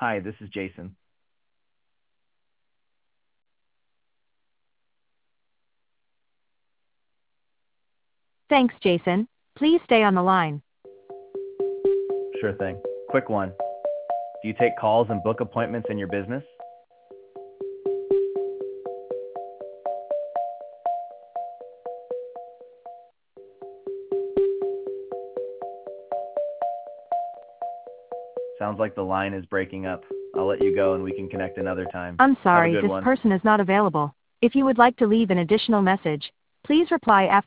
Hi, this is Jason. Thanks, Jason. Please stay on the line. Sure thing. Quick one. Do you take calls and book appointments in your business? Sounds like the line is breaking up. I'll let you go and we can connect another time. I'm Have a sorry, good this one. person is not available. If you would like to leave an additional message, please reply after